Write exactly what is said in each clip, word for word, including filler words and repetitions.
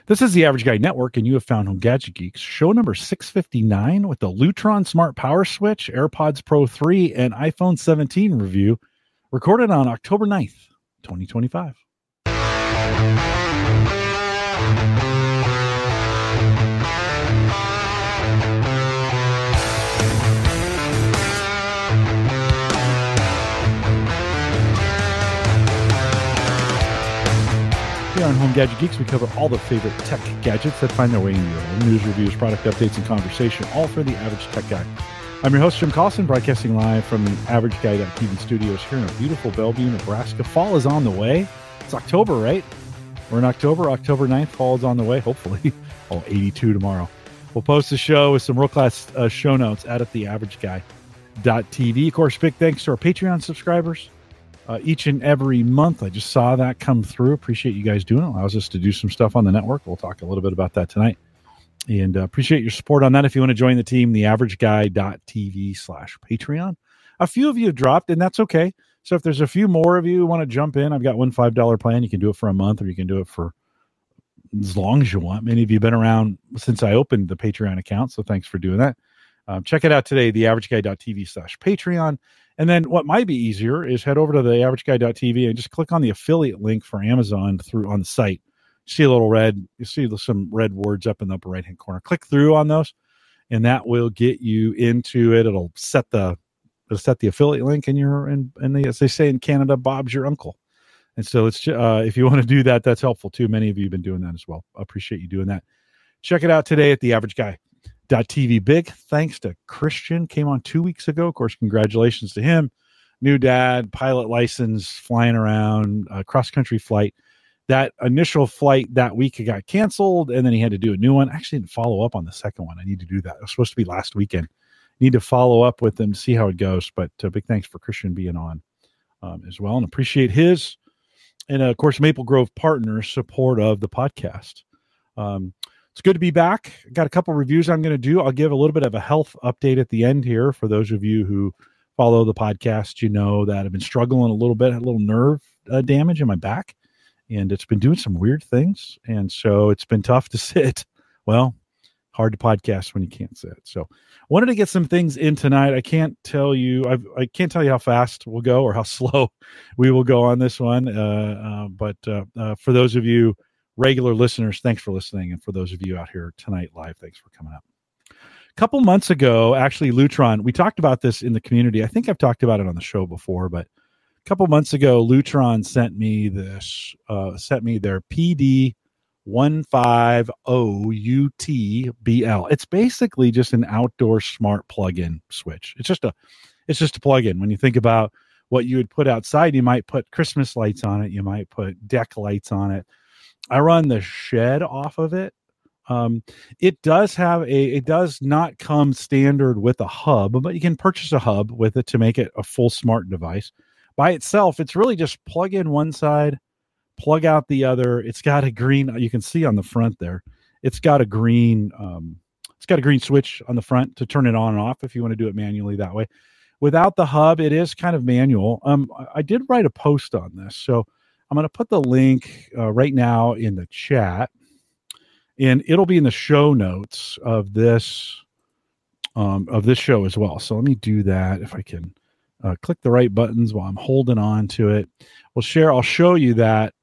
This is the Average Guy Network, and you have found Home Gadget Geeks, show number six fifty-nine with the Lutron Smart Power Switch, AirPods Pro three, and iPhone seventeen review, recorded on October ninth, twenty twenty-five. Here on Home Gadget Geeks, we cover all the favorite tech gadgets that find their way into your home. News, reviews, product updates, and conversation, all for the average tech guy. I'm your host, Jim Collison, broadcasting live from the Average Guy T V studios here in a beautiful Bellevue, Nebraska. Fall is on the way. It's October, right? We're in October. October ninth. Fall is on the way, hopefully. Oh, eighty-two tomorrow. We'll post the show with some world-class uh, show notes out at the average guy dot t v. Of course, big thanks to our Patreon subscribers. Uh, each and every month. I just saw that come through. Appreciate you guys doing it. Allows us to do some stuff on the network. We'll talk a little bit about that tonight. And uh, appreciate your support on that. If you want to join the team, the average guy dot t v slash Patreon. A few of you have dropped, and that's okay. So if there's a few more of you who want to jump in, I've got one five dollar plan. You can do it for a month, or you can do it for as long as you want. Many of you have been around since I opened the Patreon account, so thanks for doing that. Um, check it out today, the average guy dot t v slash Patreon. And then what might be easier is head over to the average guy dot t v and just click on the affiliate link for Amazon through on the site. You see a little red, you see some red words up in the upper right-hand corner. Click through on those, and that will get you into it. It'll set the it'll set the affiliate link, and you're and and as they say in Canada, Bob's your uncle. And so it's uh, if you want to do that, that's helpful too. Many of you have been doing that as well. I appreciate you doing that. Check it out today at the average guy dot t v. Big thanks to Christian, came on two weeks ago. Of course, congratulations to him. New dad, pilot license, flying around, uh, cross-country flight. That initial flight that week it got canceled, and then he had to do a new one. I actually didn't follow up on the second one. I need to do that. It was supposed to be last weekend. Need to follow up with them to see how it goes. But uh, big thanks for Christian being on um, as well, and appreciate his and uh, of course Maple Grove Partners support of the podcast. Um, It's good to be back. Got a couple reviews I'm going to do. I'll give a little bit of a health update at the end here. For those of you who follow the podcast, you know that I've been struggling a little bit, had a little nerve uh, damage in my back, and it's been doing some weird things. And so it's been tough to sit. Well, hard to podcast when you can't sit. So wanted to get some things in tonight. I can't tell you, I've, I can't tell you how fast we'll go or how slow we will go on this one. Uh, uh, but uh, uh, for those of you regular listeners, thanks for listening. And for those of you out here tonight live, thanks for coming out. A couple months ago, actually, Lutron, we talked about this in the community. I think I've talked about it on the show before, but a couple months ago, Lutron sent me this, uh, sent me their P D one five zero U T B L. It's basically just an outdoor smart plug-in switch. It's just a, it's just a plug-in. When you think about what you would put outside, you might put Christmas lights on it. You might put deck lights on it. I run the shed off of it. Um, it does have a, it does not come standard with a hub, but you can purchase a hub with it to make it a full smart device. By itself, it's really just plug in one side, plug out the other. It's got a green, you can see on the front there, it's got a green, um, it's got a green switch on the front to turn it on and off if you want to do it manually that way. Without the hub, it is kind of manual. Um, I did write a post on this, so I'm going to put the link uh, right now in the chat, and it'll be in the show notes of this um, of this show as well. So let me do that if I can uh, click the right buttons while I'm holding on to it. We'll share. I'll show you that.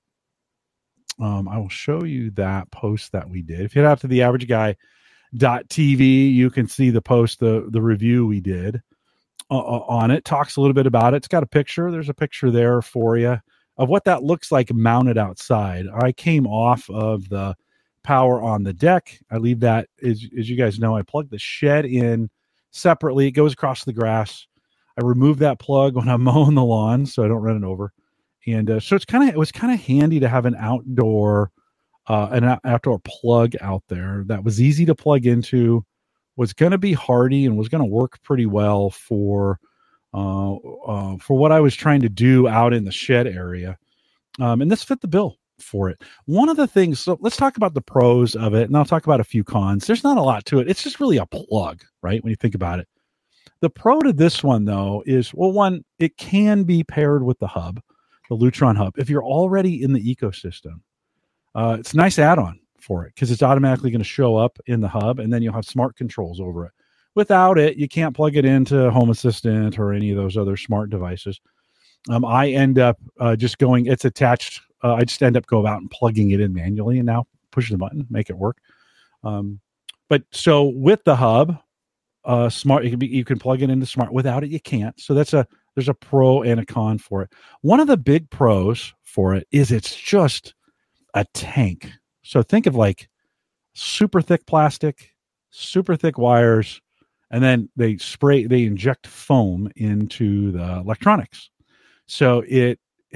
Um, I will show you that post that we did. If you head out to the average guy dot t v, you can see the post, the the review we did uh, on it. Talks a little bit about it. It's got a picture. There's a picture there for you of what that looks like mounted outside. I came off of the power on the deck. I leave that, as, as you guys know, I plug the shed in separately. It goes across the grass. I remove that plug when I'm mowing the lawn so I don't run it over. And uh, so it's kind of, it was kind of handy to have an outdoor, uh, an outdoor plug out there that was easy to plug into, was going to be hardy, and was going to work pretty well for Uh, uh, for what I was trying to do out in the shed area. Um, and this fit the bill for it. One of the things, so let's talk about the pros of it, and I'll talk about a few cons. There's not a lot to it. It's just really a plug, right? When you think about it. The pro to this one, though, is, well, one, it can be paired with the hub, the Lutron hub. If you're already in the ecosystem, uh, it's a nice add-on for it because it's automatically going to show up in the hub, and then you'll have smart controls over it. Without it, you can't plug it into Home Assistant or any of those other smart devices. Um, I end up uh, just going, it's attached. Uh, I just end up go out and plugging it in manually and now push the button, make it work. Um, but so with the hub, uh, smart, it can be, you can plug it into smart. Without it, you can't. So that's a, there's a pro and a con for it. One of the big pros for it is it's just a tank. So think of like super thick plastic, super thick wires, and then they spray, they inject foam into the electronics. So it,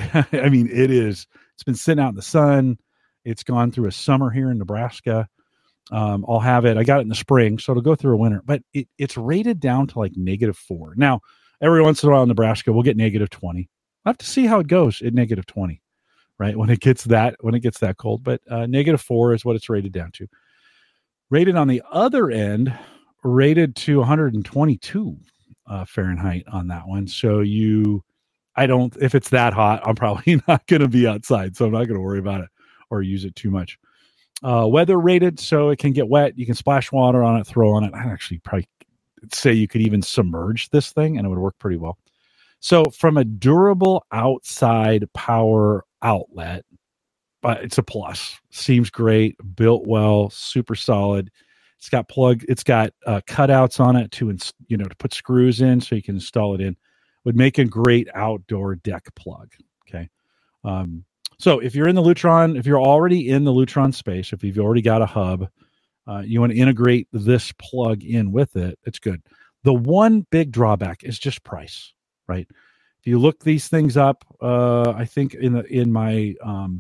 I mean, it is, it's been sitting out in the sun. It's gone through a summer here in Nebraska. Um, I'll have it. I got it in the spring, so it'll go through a winter, but it, it's rated down to like negative four. Now, every once in a while in Nebraska, we'll get negative twenty. I'll have to see how it goes at negative twenty, right? When it gets that, when it gets that cold, but uh, negative four is what it's rated down to. Rated on the other end, rated to one hundred twenty-two uh, Fahrenheit on that one. So you, I don't, if it's that hot, I'm probably not going to be outside. So I'm not going to worry about it or use it too much. Uh, weather rated, so it can get wet. You can splash water on it, throw on it. I'd actually probably say you could even submerge this thing and it would work pretty well. So from a durable outside power outlet, but it's a plus. Seems great, built well, super solid. It's got plug. It's got uh, cutouts on it to, ins- you know, to put screws in so you can install it in. Would make a great outdoor deck plug. Okay. Um, so if you're in the Lutron, if you're already in the Lutron space, if you've already got a hub, uh, you want to integrate this plug in with it, it's good. The one big drawback is just price, right? If you look these things up, uh, I think in the, in my, um,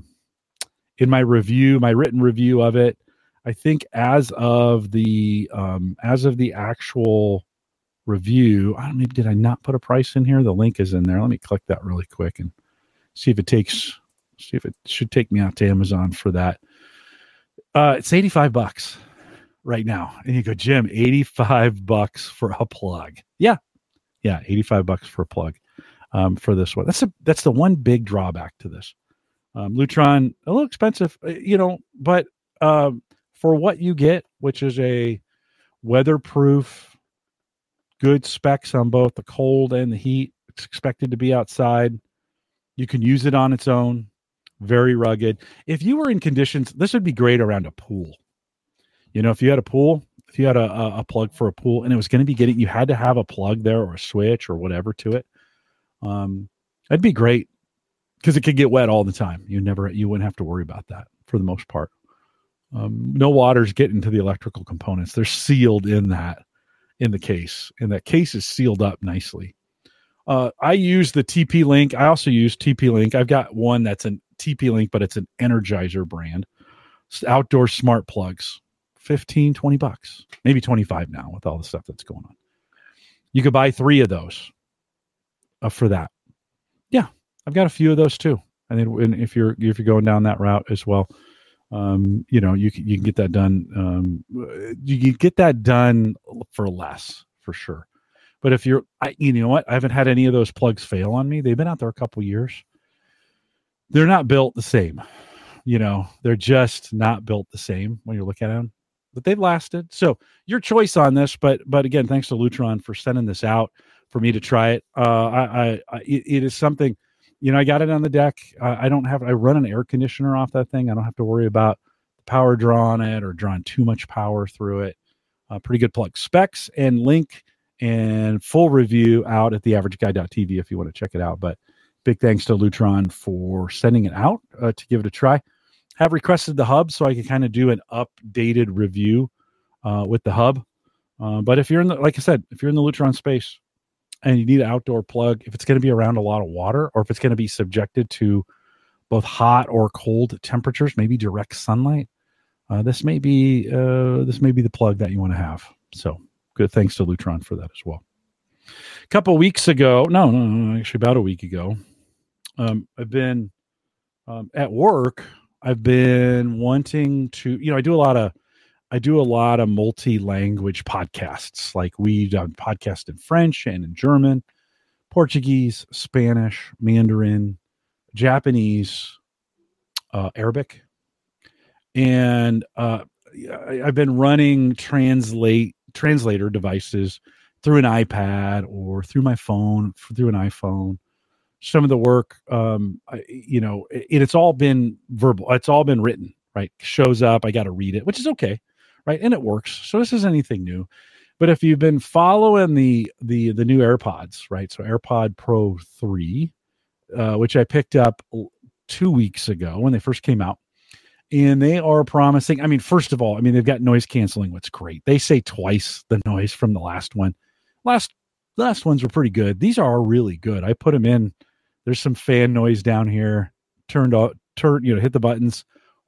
in my review, my written review of it, I think as of the, um, as of the actual review, I don't know, did I not put a price in here? The link is in there. Let me click that really quick and see if it takes, see if it should take me out to Amazon for that. Uh, it's eighty-five bucks right now. And you go, Jim, eighty-five bucks for a plug. Yeah. Yeah. eighty-five bucks for a plug, um, for this one. That's a, that's the one big drawback to this. Um, Lutron, a little expensive, you know, but, um, for what you get, which is a weatherproof, good specs on both the cold and the heat, it's expected to be outside. You can use it on its own. Very rugged. If you were in conditions, this would be great around a pool. You know, if you had a pool, if you had a, a, a plug for a pool and it was going to be getting, you had to have a plug there or a switch or whatever to it. Um, that'd be great because it could get wet all the time. You never, you wouldn't have to worry about that for the most part. Um, no water's getting to the electrical components. They're sealed in that, in the case, and that case is sealed up nicely. Uh, I use the T P Link. I also use T P Link. I've got one that's an T P Link, but it's an Energizer brand. It's outdoor smart plugs, fifteen, twenty bucks, maybe twenty-five now with all the stuff that's going on. You could buy three of those uh, for that. Yeah, I've got a few of those too. And then if you're if you're going down that route as well, um, you know, you can you can get that done. Um, you can get that done for less, for sure. But if you're, I, you know what, I haven't had any of those plugs fail on me. They've been out there a couple years. They're not built the same. You know, they're just not built the same when you look at them, but they've lasted. So your choice on this, but, but again, thanks to Lutron for sending this out for me to try it. Uh, I, I, I it, it is something, you know, I got it on the deck. Uh, I don't have, I run an air conditioner off that thing. I don't have to worry about the power draw on it or drawing too much power through it. Uh, pretty good plug. Specs and link and full review out at the average guy dot t v if you want to check it out. But big thanks to Lutron for sending it out uh, to give it a try. Have requested the hub so I can kind of do an updated review uh, with the hub. Uh, but if you're in the, like I said, if you're in the Lutron space and you need an outdoor plug, if it's going to be around a lot of water or if it's going to be subjected to both hot or cold temperatures, maybe direct sunlight, uh, this may be uh, this may be the plug that you want to have. So good. Thanks to Lutron for that as well. A couple of weeks ago, no, no, no, actually about a week ago, um, I've been um, at work. I've been wanting to, you know, I do a lot of, I do a lot of multi-language podcasts. Like we do podcasts in French and in German, Portuguese, Spanish, Mandarin, Japanese, uh, Arabic. And uh, I, I've been running translate translator devices through an iPad or through my phone, through an iPhone. Some of the work, um, I, you know, it, it's all been verbal. It's all been written, right? Shows up. I got to read it, which is okay, right? And it works. So this isn't anything new. But if you've been following the the the new AirPods, right? So AirPod Pro three, uh, which I picked up two weeks ago when they first came out. And they are promising. I mean, first of all, I mean, they've got noise canceling, what's great. They say twice the noise from the last one. Last last ones were pretty good. These are really good. I put them in. There's some fan noise down here. Turned off, turn, you know, hit the buttons.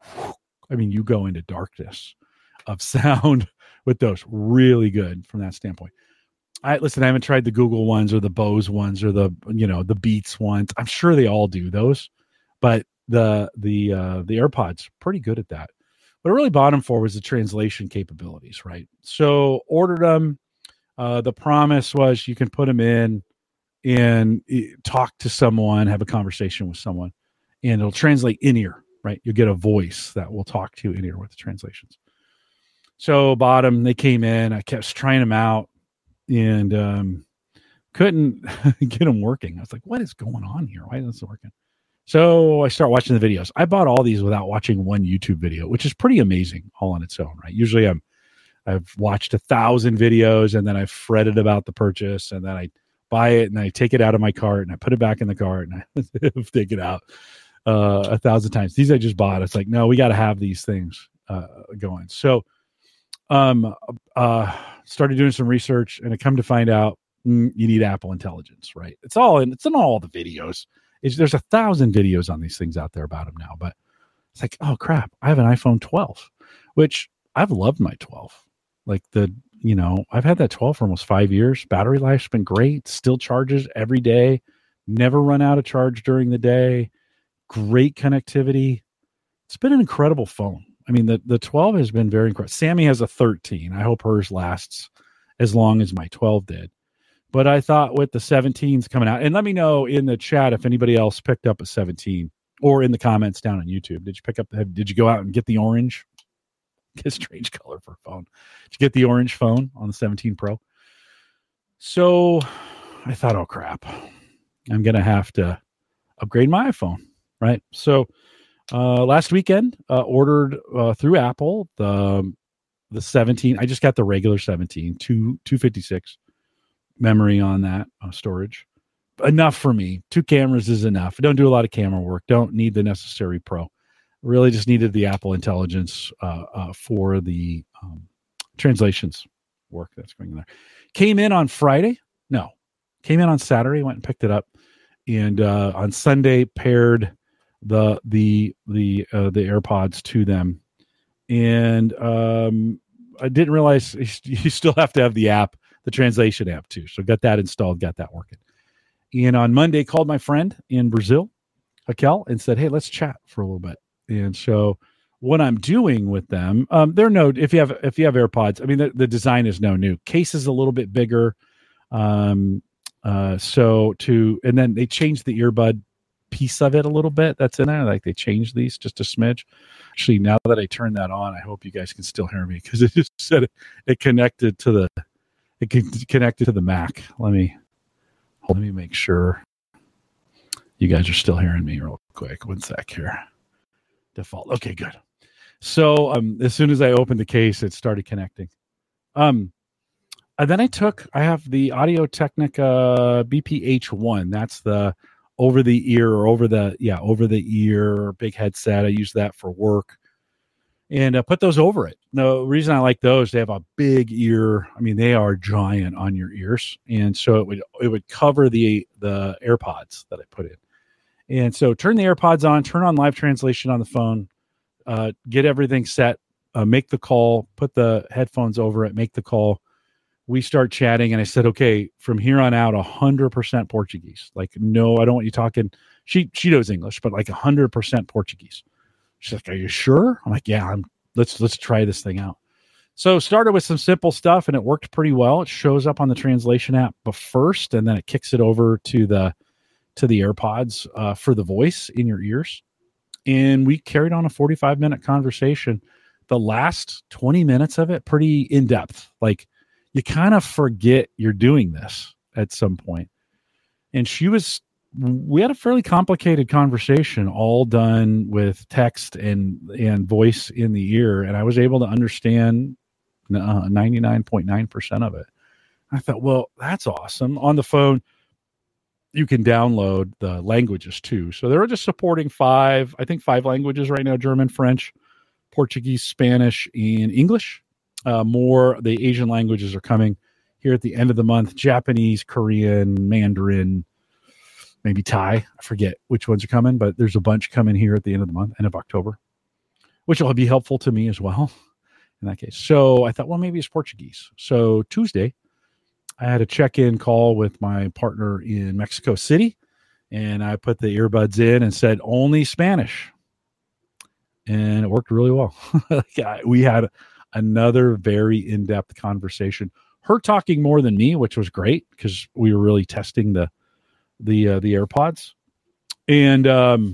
I mean, you go into darkness of sound with those. Really good from that standpoint. I listen, I haven't tried the Google ones or the Bose ones or the, you know, the Beats ones. I'm sure they all do those, but the the uh, the AirPods pretty good at that. What I really bought them for was the translation capabilities, right? So ordered them. Uh, the promise was you can put them in and talk to someone, have a conversation with someone, and it'll translate in ear, right? You'll get a voice that will talk to you in ear with the translations. So bought them. They came in. I kept trying them out and um, couldn't get them working. I was like, what is going on here? Why isn't this working? So I start watching the videos. I bought all these without watching one YouTube video, which is pretty amazing all on its own, right? Usually I'm, I've watched a thousand videos and then I've fretted about the purchase and then I buy it and I take it out of my cart and I put it back in the cart and I take it out uh, a thousand times. These I just bought. It's like, no, we got to have these things uh, going. So um, uh, started doing some research and I come to find out mm, you need Apple Intelligence, right? It's all in, it's in all the videos. It's, there's a thousand videos on these things out there about them now, but it's like, oh crap, I have an iPhone twelve, which I've loved my twelve. Like the, you know, I've had that twelve for almost five years. Battery life's been great. Still charges every day. Never run out of charge during the day. Great connectivity. It's been an incredible phone. I mean, the, the twelve has been very incredible. Sammy has a thirteen. I hope hers lasts as long as my twelve did. But I thought with the seventeens coming out, and let me know in the chat if anybody else picked up a seventeen or in the comments down on YouTube. Did you pick up, did you go out and get the orange? Get a strange color for a phone. Did you get the orange phone on the seventeen Pro? So I thought, oh crap, I'm going to have to upgrade my iPhone, right? So uh, last weekend, uh, ordered uh, through Apple the the seventeen. I just got the regular seventeen, two, two fifty-six. Memory on that uh, storage enough for me. Two cameras is enough. I don't do a lot of camera work. Don't need the necessary pro. Really just needed the Apple Intelligence uh, uh, for the um, translations work that's going in there. Came in on Friday. No, came in on Saturday. Went and picked it up, and uh, on Sunday paired the the the uh, the AirPods to them. And um, I didn't realize you still have to have the app. The translation app too. So got that installed, got that working. And on Monday called my friend in Brazil, Raquel, and said, hey, let's chat for a little bit. And so what I'm doing with them, um, they're no, if you have, if you have AirPods, I mean, the, the design is no new. Case is a little bit bigger. Um, uh, so to, and then they changed the earbud piece of it a little bit. That's in there. Like they changed these just a smidge. Actually, now that I turn that on, I hope you guys can still hear me because it just said it, it connected to the, It can connect it to the Mac. Let me let me make sure you guys are still hearing me real quick. One sec here. Default. Okay, good. So um, as soon as I opened the case, it started connecting. Um, and then I took. I have the Audio Technica B P H one. That's the over the ear or over the yeah over the ear big headset. I use that for work. And uh, put those over it. The reason I like those, they have a big ear. I mean, they are giant on your ears, and so it would it would cover the the AirPods that I put in. And so, turn the AirPods on, turn on live translation on the phone, uh, get everything set, uh, make the call, put the headphones over it, make the call. We start chatting, and I said, "Okay, from here on out, a hundred percent Portuguese. Like, no, I don't want you talking." She she knows English, but like a hundred percent Portuguese. She's like, are you sure? I'm like, yeah, I'm let's, let's try this thing out. So started with some simple stuff and it worked pretty well. It shows up on the translation app but first, and then it kicks it over to the, to the AirPods uh, for the voice in your ears. and we carried on a forty-five minute conversation. The last twenty minutes of it, pretty in depth. Like you kind of forget you're doing this at some point. And she was, we had a fairly complicated conversation, all done with text and, and voice in the ear. And I was able to understand uh, ninety-nine point nine percent of it. I thought, well, that's awesome. On the phone, you can download the languages too. So they're just supporting five, I think five languages right now: German, French, Portuguese, Spanish, and English. Uh, more the Asian languages are coming here at the end of the month: Japanese, Korean, Mandarin, maybe Thai. I forget which ones are coming, but there's a bunch coming here at the end of the month, end of October, which will be helpful to me as well in that case. So I thought, well, maybe it's Portuguese. So Tuesday, I had a check-in call with my partner in Mexico City, and I put the earbuds in and said only Spanish. And it worked really well. We had another very in-depth conversation. Her talking more than me, which was great because we were really testing the the uh, the AirPods. And um,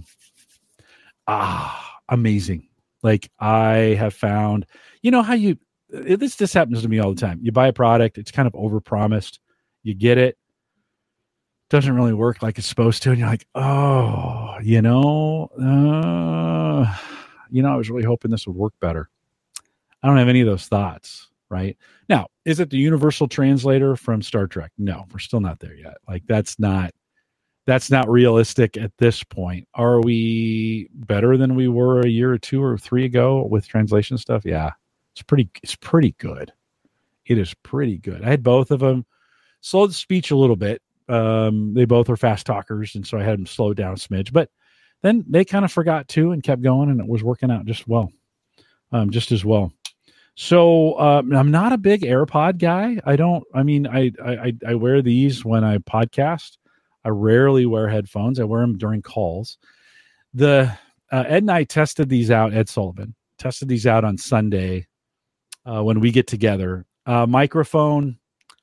ah, amazing! Like I have found, you know how you it, this this happens to me all the time. You buy a product, it's kind of overpromised. You get it, doesn't really work like it's supposed to, and you're like, oh, you know. Uh, You know, I was really hoping this would work better. I don't have any of those thoughts, right? Now, is it the universal translator from Star Trek? No, we're still not there yet. Like that's not that's not realistic at this point. Are we better than we were a year or two or three ago with translation stuff? Yeah, it's pretty it's pretty good. It is pretty good. I had both of them. Slowed the speech a little bit. Um, they both are fast talkers, and so I had them slow down a smidge, but then they kind of forgot too and kept going, and it was working out just well, um, just as well. So um, I'm not a big AirPod guy. I don't. I mean, I, I I wear these when I podcast. I rarely wear headphones. I wear them during calls. The uh, Ed and I tested these out. Ed Sullivan tested these out on Sunday uh, when we get together. Uh, microphone.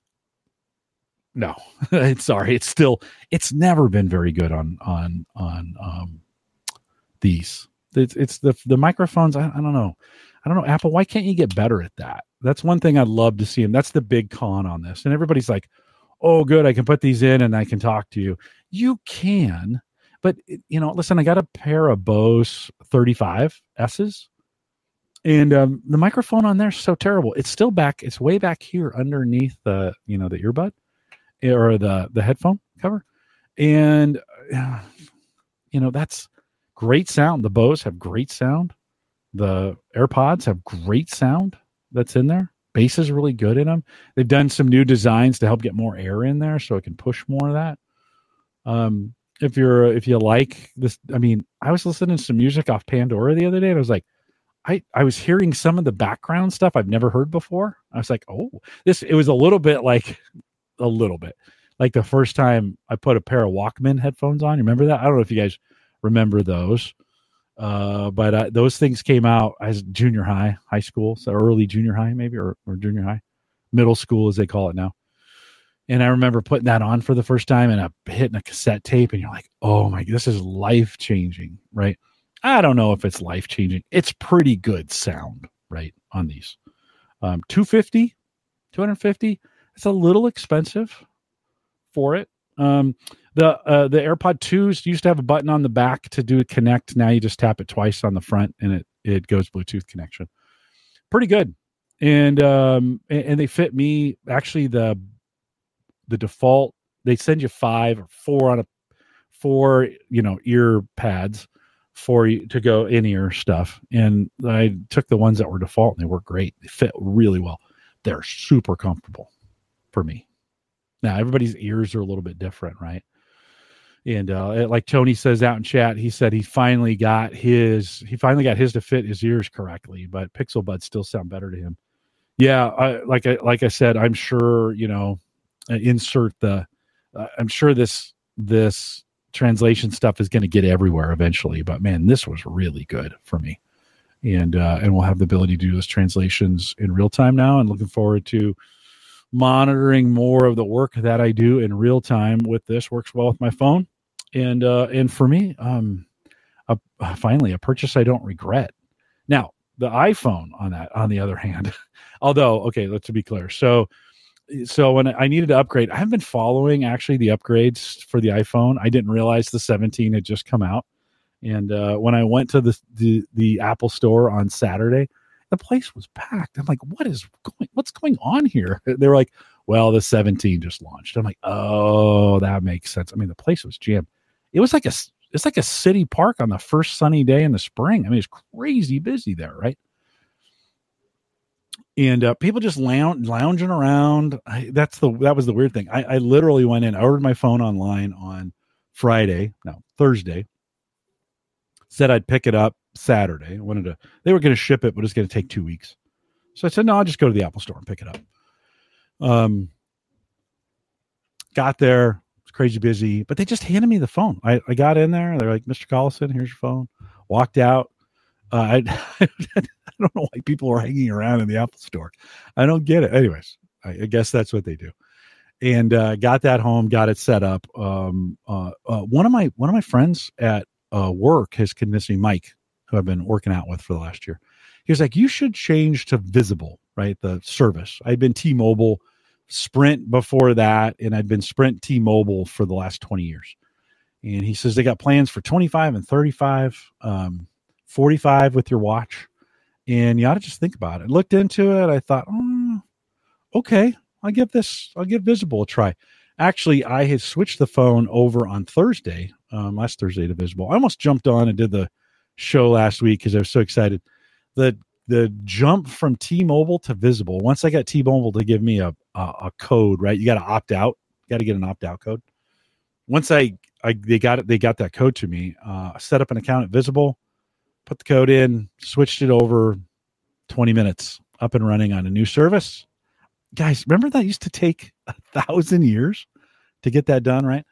No, sorry. It's still. It's never been very good on on on. Um, These it's, it's the the microphones. I, I don't know. I don't know. Apple, why can't you get better at that? That's one thing I'd love to see. And that's the big con on this. And everybody's like, oh, good. I can put these in and I can talk to you. You can, but you know, listen, I got a pair of Bose thirty-five S's and um, the microphone on there is so terrible. It's still back. It's way back here underneath the, you know, the earbud or the, the headphone cover. And, uh, you know, that's, great sound. The Bose have great sound. The AirPods have great sound that's in there. Bass is really good in them. They've done some new designs to help get more air in there so it can push more of that. Um, if you're if you like this, I mean, I was listening to some music off Pandora the other day and I was like, I, I was hearing some of the background stuff I've never heard before. I was like, oh, this it was a little bit like a little bit like the first time I put a pair of Walkman headphones on. You remember that? I don't know if you guys remember those, uh, but uh, those things came out as junior high, high school, so early junior high maybe, or, or junior high, middle school as they call it now. And I remember putting that on for the first time and uh, hitting a cassette tape, and you're like, oh my, this is life changing, right? I don't know if it's life changing. It's pretty good sound, right, on these. Um, two hundred fifty dollars, two hundred fifty dollars. It's a little expensive for it. Um, the uh, the AirPod twos used to have a button on the back to do a connect. Now you just tap it twice on the front and it it goes Bluetooth connection. Pretty good, and um and, and they fit me. Actually, the the default they send you five or four on a four you know ear pads for you to go in ear stuff, and I took the ones that were default and they work great. They fit really well. They're super comfortable for me. Now, everybody's ears are a little bit different, right? And uh, like Tony says out in chat, he said he finally got his he finally got his to fit his ears correctly, but Pixel Buds still sound better to him. Yeah, I, like I like I said, I'm sure you know. Uh, insert the. Uh, I'm sure this this translation stuff is going to get everywhere eventually, but man, this was really good for me, and uh, and we'll have the ability to do those translations in real time now, and looking forward to monitoring more of the work that I do in real time with this. Works well with my phone. And, uh, and for me, um, a, finally a purchase I don't regret. Now, the iPhone on that, on the other hand, although, okay, let's be clear. So, so when I needed to upgrade, I haven't been following actually the upgrades for the iPhone. I didn't realize the seventeen had just come out. And uh, when I went to the, the the Apple store on Saturday, the place was packed. I'm like, what is going, what's going on here? They were like, well, the seventeen just launched. I'm like, oh, that makes sense. I mean, the place was jammed. It was like a, it's like a city park on the first sunny day in the spring. I mean, it's crazy busy there, right? And uh, people just lounge, lounging around. I, that's the, that was the weird thing. I, I literally went in, I ordered my phone online on Friday, no, Thursday. Said I'd pick it up Saturday. I wanted to, they were going to ship it, but it's going to take two weeks. So I said, no, I'll just go to the Apple store and pick it up. Um, got there, it's crazy busy, but they just handed me the phone. I, I got in there. They're like, Mister Collison, here's your phone. Walked out. Uh, I, I don't know why people are hanging around in the Apple store. I don't get it. Anyways, I, I guess that's what they do. And uh, got that home, got it set up. Um, uh, uh, one of my one of my friends at Uh, work has convinced me, Mike, who I've been working out with for the last year. He was like, you should change to Visible, right? The service. I'd been T-Mobile, Sprint before that, and I'd been Sprint T-Mobile for the last twenty years. And he says they got plans for twenty-five and thirty-five, um, forty-five with your watch. And you ought to just think about it. Looked into it. I thought, oh, okay, I'll give this, I'll give Visible a try. Actually, I had switched the phone over on Thursday, um, last Thursday to Visible. I almost jumped on and did the show last week because I was so excited. The the jump from T-Mobile to Visible, once I got T-Mobile to give me a, a, a code, right? You got to opt out. You got to get an opt-out code. Once I, I they got it, they got that code to me. Uh, set up an account at Visible, put the code in, switched it over, twenty minutes, up and running on a new service. Guys, remember that used to take a thousand years to get that done, right?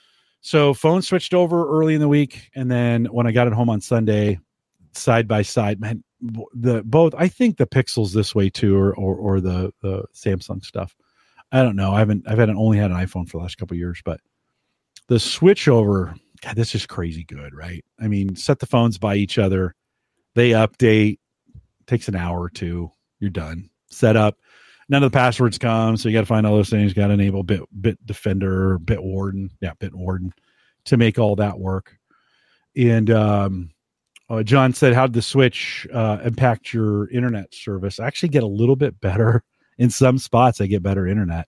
So phone switched over early in the week, and then when I got it home on Sunday, side by side, man, the both. I think the Pixel's this way too, or or, or the the Samsung stuff. I don't know. I haven't. I've had only had an iPhone for the last couple of years, but the switch over, God, this is crazy good, right? I mean, set the phones by each other, they update. Takes an hour or two. You're done. Set up. None of the passwords come, so you got to find all those things. Got to enable Bit Bit Defender, Bit Warden, yeah, Bit Warden, to make all that work. And um, uh, John said, "How did the switch uh, impact your internet service?" I actually get a little bit better in some spots. I get better internet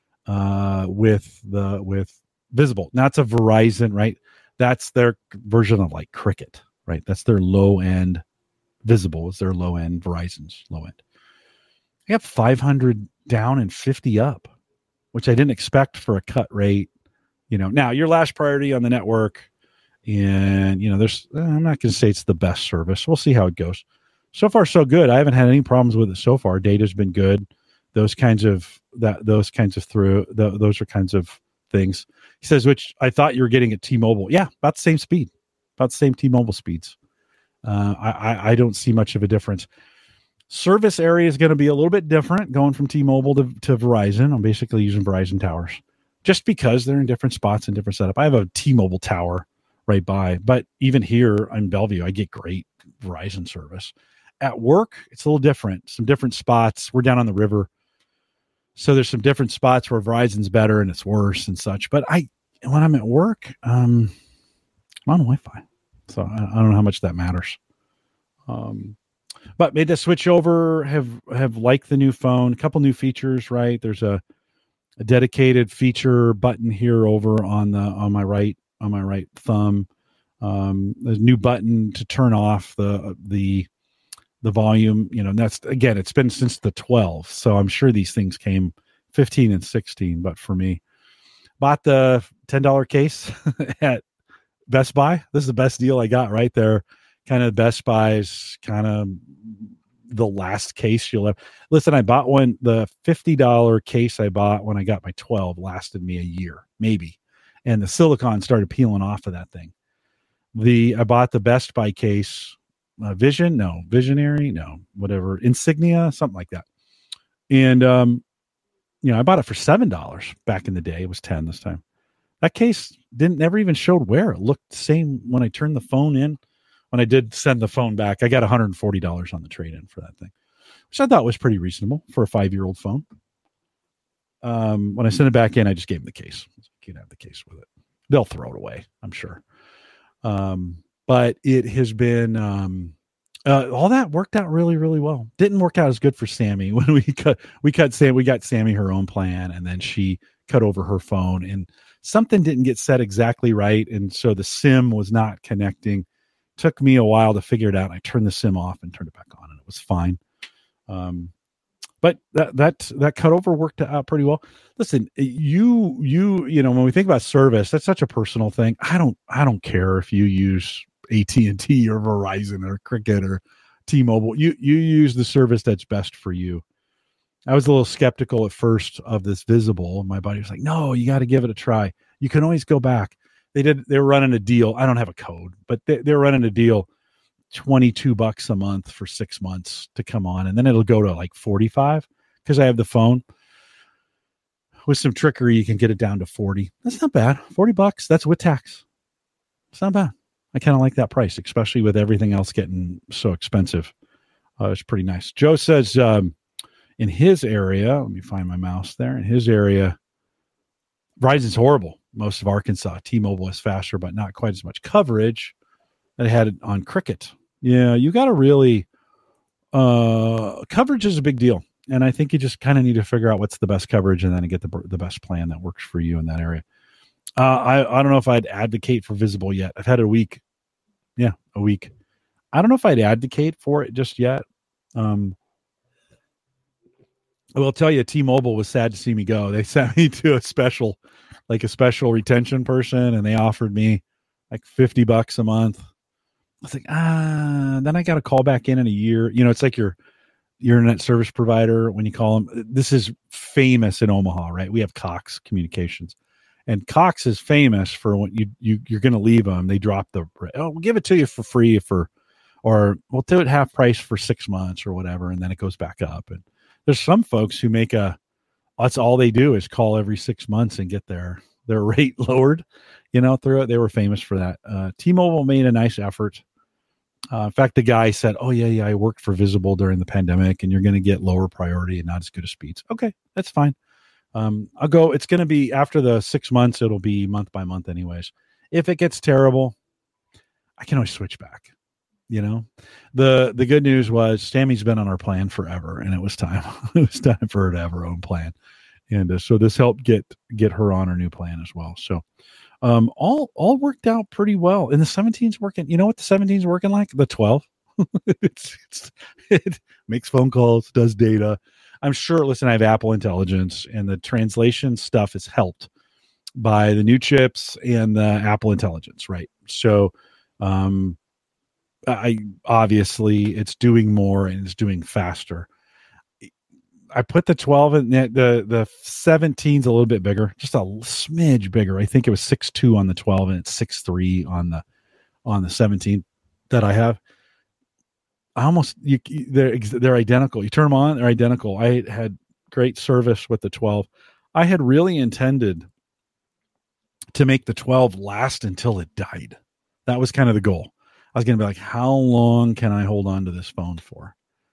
uh, with the with Visible. Now it's a Verizon, right? That's their version of like Cricket, right? That's their low end. Visible is their low end. Verizon's low end. I got five hundred down and fifty up, which I didn't expect for a cut rate. You know, now your last priority on the network, and you know, there's, I'm not going to say it's the best service. We'll see how it goes. So far, so good. I haven't had any problems with it so far. Data's been good. Those kinds of that, those kinds of through, the, those are kinds of things. He says, which I thought you were getting at T-Mobile. Yeah, about the same speed, about the same T-Mobile speeds. Uh, I, I, I don't see much of a difference. Service area is going to be a little bit different going from T-Mobile to, to Verizon. I'm basically using Verizon towers just because they're in different spots and different setup. I have a T-Mobile tower right by, but even here in Bellevue, I get great Verizon service. At work, it's a little different. Some different spots. We're down on the river. So there's some different spots where Verizon's better and it's worse and such. But I, when I'm at work, um, I'm on Wi-Fi. So I, I don't know how much that matters. Um, But made the switch over, have have liked the new phone. A couple new features, right? There's a, a dedicated feature button here over on the on my right on my right thumb. Um, there's a new button to turn off the the the volume. You know, and that's again, it's been since the twelve, so I'm sure these things came fifteen and sixteen. But for me, bought the ten dollar case at Best Buy. This is the best deal I got right there. Kind of Best Buy's kind of the last case you'll have. Listen, I bought one, the fifty dollar case I bought when I got my twelve lasted me a year, maybe. And the silicone started peeling off of that thing. The, I bought the Best Buy case, uh, Vision, no, Visionary, no, whatever, Insignia, something like that. And, um, you know, I bought it for seven dollars back in the day. It was ten this time. That case didn't, never even showed wear. It looked the same when I turned the phone in. when I did send the phone back, I got one hundred forty dollars on the trade-in for that thing, which I thought was pretty reasonable for a five-year-old phone. Um, when I sent it back in, I just gave them the case. You can have the case with it. They'll throw it away, I'm sure. Um, but it has been um, uh, all that worked out really, really well. Didn't work out as good for Sammy when we cut. We cut Sam. We got Sammy her own plan, and then she cut over her phone, and something didn't get set exactly right, and so the SIM was not connecting. Took me a while to figure it out. I turned the SIM off and turned it back on, and it was fine. Um, but that that that cutover worked out pretty well. Listen, you you you know when we think about service, that's such a personal thing. I don't I don't care if you use A T and T or Verizon or Cricket or T-Mobile. You you use the service that's best for you. I was a little skeptical at first of this Visible. My buddy was like, "No, you got to give it a try. You can always go back." They did. They were running a deal. I don't have a code, but they, they're running a deal, twenty-two bucks a month for six months to come on, and then it'll go to like forty-five because I have the phone. With some trickery, you can get it down to forty. That's not bad. forty bucks. That's with tax. It's not bad. I kind of like that price, especially with everything else getting so expensive. Uh, it's pretty nice. Joe says um, in his area, let me find my mouse there. In his area, Verizon's horrible. Most of Arkansas, T-Mobile is faster, but not quite as much coverage that I had on Cricket. Yeah, you got to really uh, coverage is a big deal, and I think you just kind of need to figure out what's the best coverage, and then get the the best plan that works for you in that area. Uh, I I don't know if I'd advocate for Visible yet. I've had a week, yeah, a week. I don't know if I'd advocate for it just yet. Um, I will tell you, T-Mobile was sad to see me go. They sent me to a special. like a special retention person, and they offered me like fifty bucks a month. I was like, ah, then I got to call back in in a year. You know, it's like your, your internet service provider, when you call them, this is famous in Omaha, right? We have Cox Communications, and Cox is famous for when you, you, you're going to leave them. They drop the, oh, we'll give it to you for free for, or we'll do it half price for six months or whatever. And then it goes back up. And there's some folks who make a, that's all they do is call every six months and get their, their rate lowered, you know, through it. They were famous for that. Uh, T-Mobile made a nice effort. Uh, in fact, the guy said, oh yeah, yeah, I worked for Visible during the pandemic, and you're going to get lower priority and not as good as speeds. Okay. That's fine. Um, I'll go, it's going to be after the six months, it'll be month by month anyways. If it gets terrible, I can always switch back. You know, the, the good news was Sammy's been on our plan forever, and it was time. It was time for her to have her own plan. And uh, so this helped get, get her on her new plan as well. So um, all, all worked out pretty well. And the seventeen's working, you know what the seventeen's working like? The twelve. it's, it's, it makes phone calls, does data. I'm sure, listen, I have Apple Intelligence, and the translation stuff is helped by the new chips and the Apple Intelligence, right? So, um, I obviously it's doing more and it's doing faster. I put the twelve in the, the, the seventeen's a little bit bigger, just a smidge bigger. I think it was six two on the twelve, and it's six three on the, on the seventeen that I have. I almost, you, they're, they're identical. You turn them on, they're identical. I had great service with the twelve. I had really intended to make the twelve last until it died. That was kind of the goal. I was going to be like, how long can I hold on to this phone for?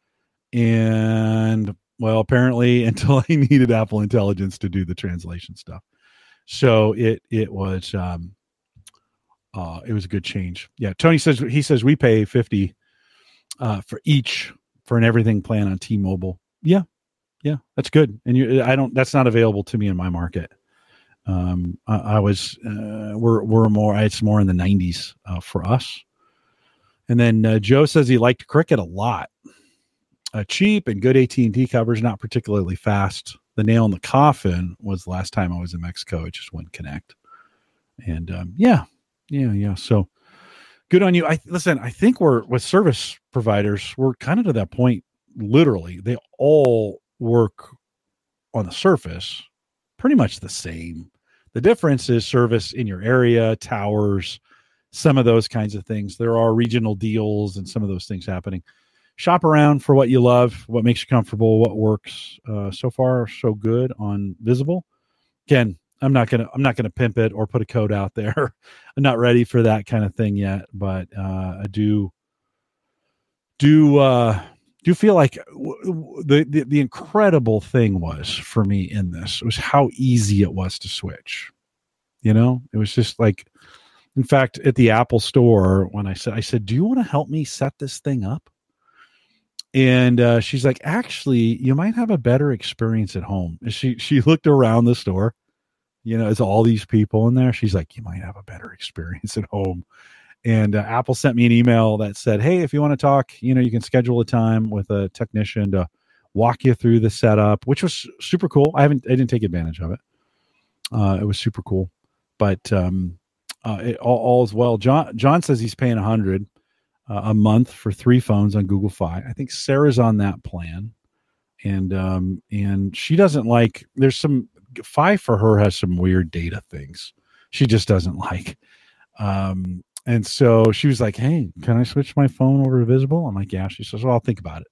And well, apparently until I needed Apple Intelligence to do the translation stuff. So it, it was, um, uh, it was a good change. Yeah. Tony says, he says we pay fifty uh, for each for an everything plan on T-Mobile. Yeah. Yeah. That's good. And you, I don't, that's not available to me in my market. Um, I, I was, uh, we're, we're more, it's more in the nineties uh, for us. And then uh, Joe says he liked Cricket a lot. Uh, cheap and good A T and T coverage, not particularly fast. The nail in the coffin was the last time I was in Mexico. It just wouldn't connect. And um, yeah, yeah, yeah. So good on you. I listen, I think we're with service providers, we're kind of to that point. Literally, they all work on the surface pretty much the same. The difference is service in your area, towers, some of those kinds of things. There are regional deals and some of those things happening. Shop around for what you love, what makes you comfortable, what works. Uh, so far, so good on Visible. Again, I'm not gonna I'm not gonna pimp it or put a code out there. I'm not ready for that kind of thing yet, but uh, I do do uh, do feel like w- w- the, the the incredible thing was for me in this was how easy it was to switch. You know, it was just like, in fact, at the Apple store when I said I said, "Do you want to help me set this thing up?" And uh, she's like, "Actually, you might have a better experience at home." She she looked around the store. You know, it's all these people in there. She's like, "You might have a better experience at home." And uh, Apple sent me an email that said, "Hey, if you want to talk, you know, you can schedule a time with a technician to walk you through the setup," which was super cool. I haven't, I didn't take advantage of it. Uh, it was super cool, but um, uh, it, all, all is well. John John says he's paying a hundred uh, a month for three phones on Google Fi. I think Sarah's on that plan, and um, and she doesn't like. There's some. Fi for her has some weird data things she just doesn't like. Um, and so she was like, "Hey, can I switch my phone over to Visible?" I'm like, "Yeah." She says, "Well, I'll think about it."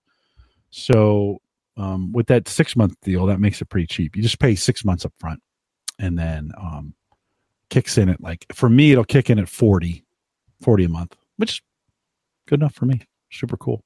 So um, with that six month deal, that makes it pretty cheap. You just pay six months up front and then um, kicks in at like, for me, it'll kick in at forty, forty a month, which is good enough for me. Super cool.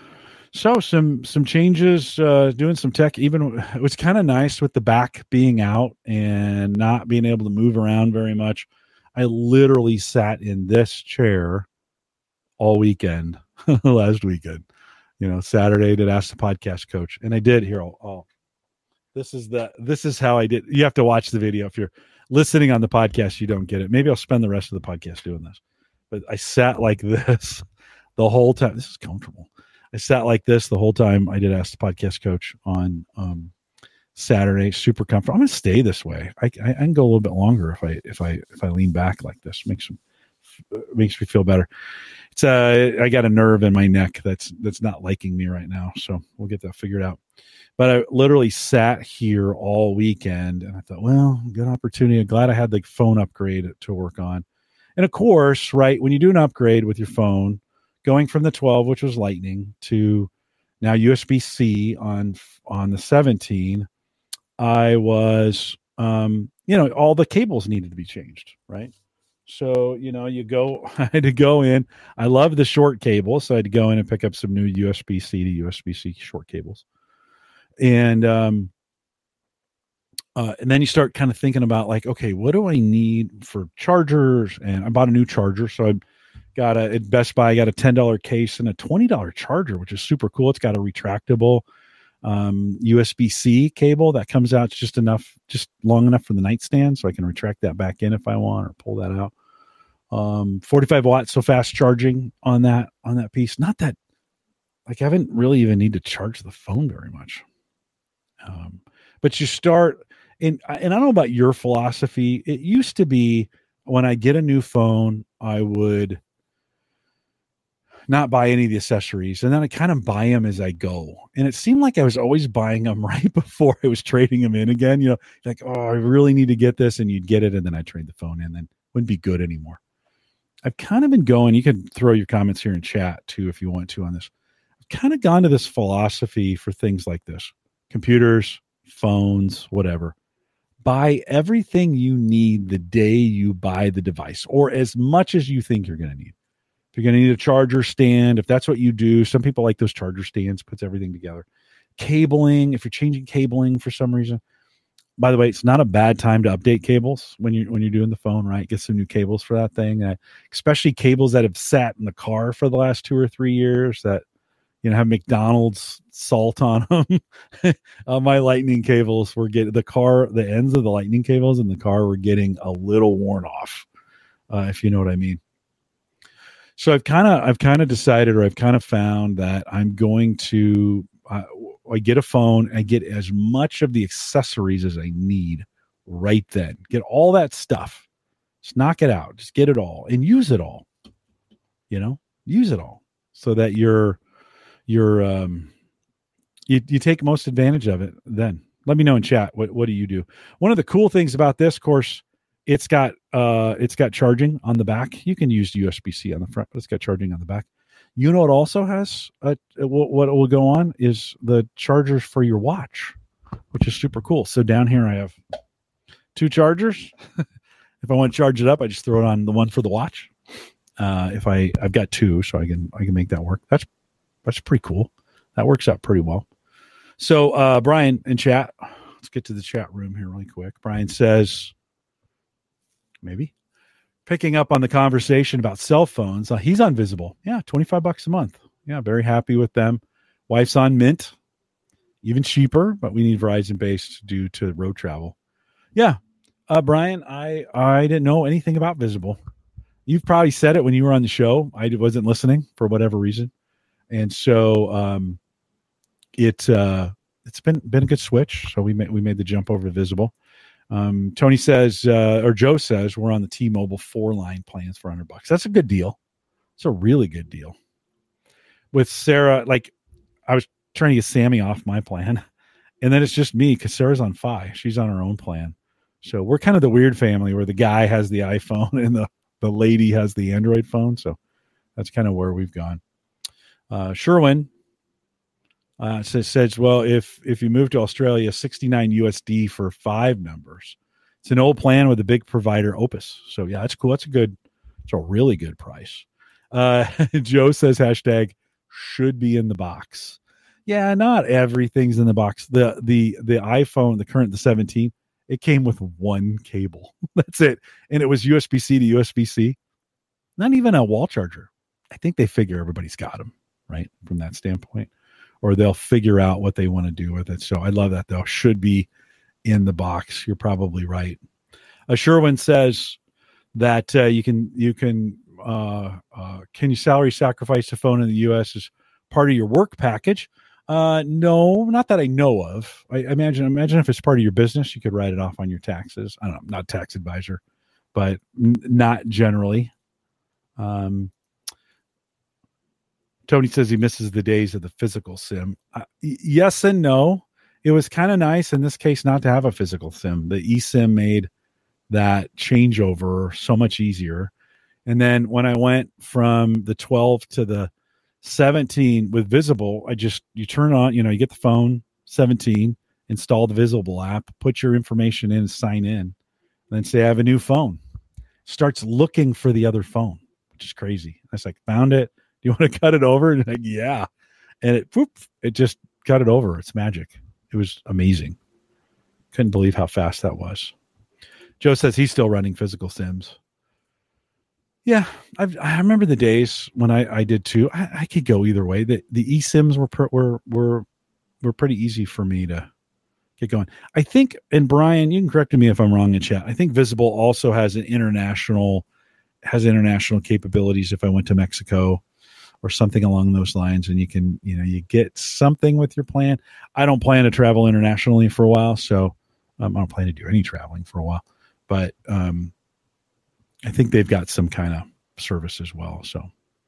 So some some changes, uh, doing some tech. Even it was kind of nice with the back being out and not being able to move around very much. I literally sat in this chair all weekend, last weekend. You know, Saturday did Ask the Podcast Coach, and I did here. Oh, oh, this is the this is how I did. You have to watch the video if you're listening on the podcast. You don't get it. Maybe I'll spend the rest of the podcast doing this. But I sat like this the whole time. This is comfortable. I sat like this the whole time I did Ask the Podcast Coach on um, Saturday. Super comfortable. I'm going to stay this way. I, I, I can go a little bit longer if I if I if I lean back like this. Makes makes me feel better. It's uh, I got a nerve in my neck that's that's not liking me right now, so we'll get that figured out. But I literally sat here all weekend, and I thought, well, good opportunity. I'm glad I had the phone upgrade to work on. And of course, right, when you do an upgrade with your phone, going from the twelve, which was Lightning, to now U S B C on on the seventeen, I was, um, you know, all the cables needed to be changed, right? So, you know, you go, I had to go in. I love the short cable, so I had to go in and pick up some new U S B C to U S B C short cables. And um, uh, and then you start kind of thinking about like, okay, what do I need for chargers? And I bought a new charger, so I got a at Best Buy. I got a ten dollar case and a twenty dollar charger, which is super cool. It's got a retractable um, U S B C cable that comes out just enough, just long enough for the nightstand, so I can retract that back in if I want or pull that out. Um, forty-five watts, so fast charging on that on that piece. Not that like I haven't really even need to charge the phone very much. Um, but you start, and and I don't know about your philosophy. It used to be when I get a new phone, I would not buy any of the accessories, and then I kind of buy them as I go. And it seemed like I was always buying them right before I was trading them in again. You know, like, oh, I really need to get this, and you'd get it, and then I trade the phone in, and it wouldn't be good anymore. I've kind of been going. You can throw your comments here in chat too if you want to on this. I've kind of gone to this philosophy for things like this: computers, phones, whatever. Buy everything you need the day you buy the device, or as much as you think you're going to need. If you're going to need a charger stand, if that's what you do, some people like those charger stands, puts everything together. Cabling, if you're changing cabling for some reason. By the way, it's not a bad time to update cables when you when you're doing the phone, right? Get some new cables for that thing, uh, especially cables that have sat in the car for the last two or three years that, you know, have McDonald's salt on them. uh, my Lightning cables were getting the car, the ends of the Lightning cables in the car were getting a little worn off, uh, if you know what I mean. So I've kind of I've kind of decided, or I've kind of found that I'm going to uh, I get a phone, I get as much of the accessories as I need right then. Get all that stuff. Just knock it out. Just get it all and use it all. You know, use it all so that you're you're um you you take most advantage of it. Then let me know in chat. What what do you do? One of the cool things about this course, it's got uh it's got charging on the back. You can use U S B C on the front, but it's got charging on the back. You know, it also has a, what, what will go on is the chargers for your watch, which is super cool. So down here I have two chargers. If I want to charge it up, I just throw it on the one for the watch. Uh, if I, I've got two, so I can I can make that work. That's that's pretty cool. That works out pretty well. So uh, Brian in chat, let's get to the chat room here really quick. Brian says, maybe picking up on the conversation about cell phones. Uh, he's on Visible. Yeah, twenty-five bucks a month. Yeah, very happy with them. Wife's on Mint, even cheaper, but we need Verizon based due to road travel. Yeah. Uh, Brian, I, I didn't know anything about Visible. You've probably said it when you were on the show. I wasn't listening for whatever reason. And so um, it, uh, it's been, been a good switch. So we made, we made the jump over to Visible. Um, Tony says, uh, or Joe says, we're on the T-Mobile four line plans for one hundred bucks. That's a good deal. It's a really good deal. With Sarah, like I was trying to get Sammy off my plan, and then it's just me because Sarah's on Fi. She's on her own plan. So we're kind of the weird family where the guy has the iPhone and the, the lady has the Android phone. So that's kind of where we've gone. Uh, Sherwin uh, says, says, well, if, if you move to Australia, sixty-nine U S D for five members, it's an old plan with a big provider, Opus. So yeah, that's cool. That's a good, it's a really good price. Uh, Joe says hashtag should be in the box. Yeah, not everything's in the box. The, the, the iPhone, the current, the seventeen, it came with one cable. That's it. And it was U S B C to U S B C. Not even a wall charger. I think they figure everybody's got them, right? From that standpoint. Or they'll figure out what they want to do with it. So I love that, though. Should be in the box. You're probably right. Uh, Sherwin says that uh, you can, you can, uh, uh, can you salary sacrifice a phone in the U S as part of your work package? Uh, no, not that I know of. I imagine, imagine if it's part of your business, you could write it off on your taxes. I don't know, I'm not a tax advisor, but n- not generally. Um, Tony says he misses the days of the physical SIM. Uh, y- yes and no. It was kind of nice in this case not to have a physical SIM. The eSIM made that changeover so much easier. And then when I went from the twelve to the seventeen with Visible, I just, you turn on, you know, you get the phone, seventeen, install the Visible app, put your information in, sign in, and then say, I have a new phone. Starts looking for the other phone, which is crazy. I was like, found it. Do you want to cut it over? And like, yeah. And it, whoop, it just cut it over. It's magic. It was amazing. Couldn't believe how fast that was. Joe says he's still running physical SIMs. Yeah, I've, I remember the days when I, I did too. I, I could go either way. The the eSIMs were per, were were were pretty easy for me to get going. I think, and Brian, you can correct me if I'm wrong in chat. I think Visible also has an international has international capabilities. If I went to Mexico or something along those lines, and you can, you know, you get something with your plan. I don't plan to travel internationally for a while, so um, I don't plan to do any traveling for a while. But um, I think they've got some kind of service as well. So,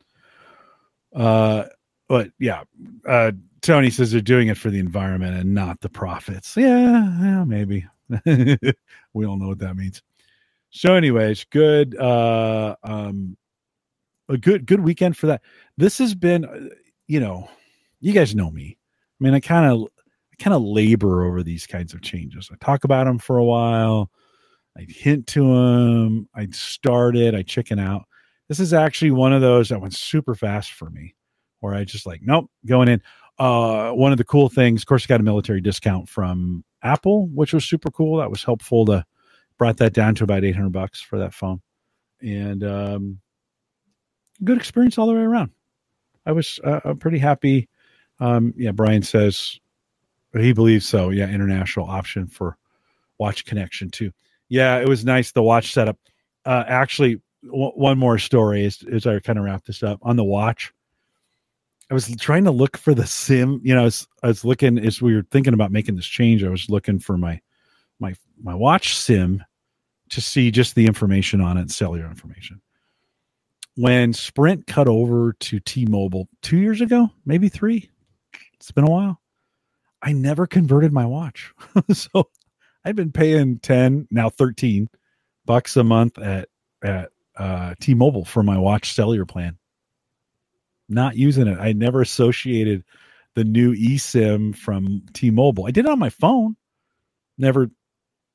uh, but yeah, uh, Tony says they're doing it for the environment and not the profits. Yeah, yeah, maybe. We all know what that means. So anyways, good, uh, um, a good, good weekend for that. This has been, you know, you guys know me. I mean, I kind of, I kind of labor over these kinds of changes. I talk about them for a while. I hint to them. I start it. I chicken out. This is actually one of those that went super fast for me, where I just like, nope, going in. Uh, one of the cool things, of course, I got a military discount from Apple, which was super cool. That was helpful. To brought that down to about eight hundred bucks for that phone, and um, good experience all the way around. I was uh, pretty happy. Um, yeah, Brian says he believes so. Yeah, international option for watch connection too. Yeah, it was nice, the watch setup. Uh, actually, w- one more story as, as I kind of wrap this up. On the watch, I was trying to look for the SIM. You know, I was, I was looking, as we were thinking about making this change, I was looking for my my my watch SIM to see just the information on it, cellular information. When Sprint cut over to T-Mobile two years ago, maybe three, it's been a while, I never converted my watch. So I've been paying ten, now thirteen bucks a month at, at uh, T-Mobile for my watch cellular plan. Not using it. I never associated the new eSIM from T-Mobile. I did it on my phone. Never,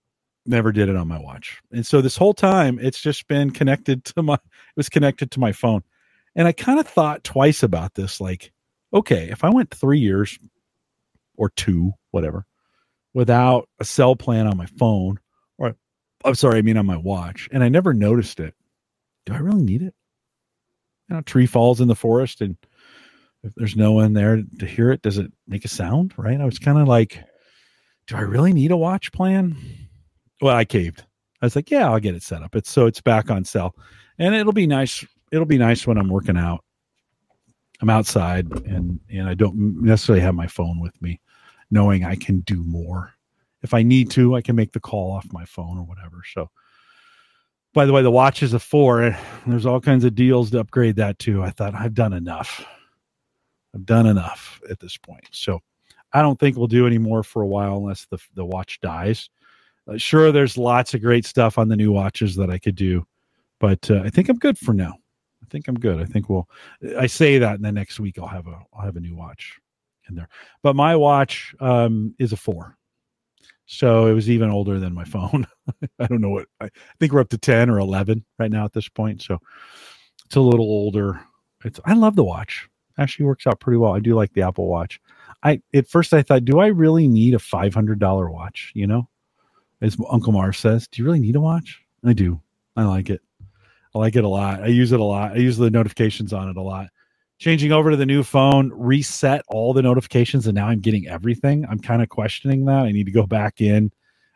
Never did it on my watch. And so this whole time it's just been connected to my, it was connected to my phone. And I kind of thought twice about this. Like, okay, if I went three years or two, whatever, without a cell plan on my phone, or I'm sorry, I mean on my watch, and I never noticed it, do I really need it? You know, a tree falls in the forest and if there's no one there to hear it, does it make a sound? Right. I was kind of like, do I really need a watch plan? Well, I caved. I was like, yeah, I'll get it set up. It's so it's back on sale, and it'll be nice. It'll be nice when I'm working out. I'm outside and, and I don't necessarily have my phone with me, knowing I can do more. If I need to, I can make the call off my phone or whatever. So, by the way, the watch is a four, and there's all kinds of deals to upgrade that too. I thought I've done enough. I've done enough at this point. So I don't think we'll do any more for a while unless the, the watch dies. Uh, sure, there's lots of great stuff on the new watches that I could do, but uh, I think I'm good for now. I think I'm good. I think we'll, I say that, and then next week I'll have a, I'll have a new watch in there. But my watch um, is a four. So it was even older than my phone. I don't know what, I think we're up to ten or eleven right now at this point. So it's a little older. It's, I love the watch. Actually works out pretty well. I do like the Apple Watch. I, at first I thought, do I really need a five hundred dollars watch? You know, as Uncle Mar says, do you really need a watch? I do. I like it. I like it a lot. I use it a lot. I use the notifications on it a lot. Changing over to the new phone, reset all the notifications, and now I'm getting everything. I'm kind of questioning that. I need to go back in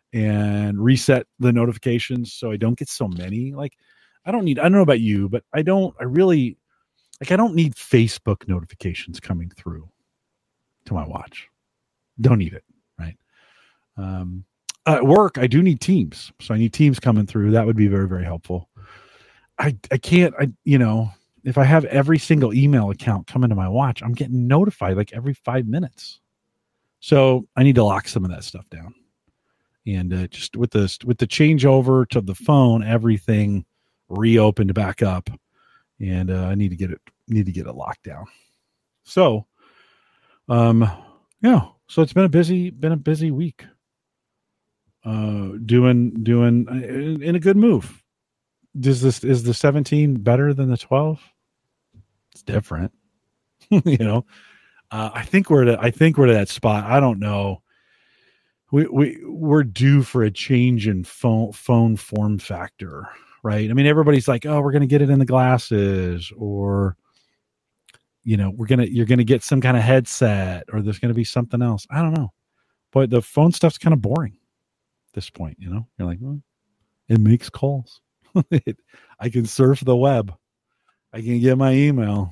and reset the notifications so I don't get so many. Like, I don't need, I don't know about you, but I don't, I really, like, I don't need Facebook notifications coming through to my watch. Don't need it, right? Um, at work, I do need Teams. So I need Teams coming through. That would be very, very helpful. I, I can't, I, you know, if I have every single email account coming to my watch, I'm getting notified like every five minutes. So I need to lock some of that stuff down. And uh, just with this, with the changeover to the phone, everything reopened back up, and uh, I need to get it, need to get it locked down. So, um, yeah, so it's been a busy, been a busy week. Uh, doing, doing in, in a good move. Does this, is the seventeen better than the twelve? It's different. you know, uh, I think we're at, I think we're at that spot. I don't know. We, we, we're due for a change in phone, phone form factor, right? I mean, everybody's like, oh, we're going to get it in the glasses, or, you know, we're going to, you're going to get some kind of headset, or there's going to be something else. I don't know. But the phone stuff's kind of boring at this point, you know? You're like, well, it makes calls. I can surf the web. I can get my email.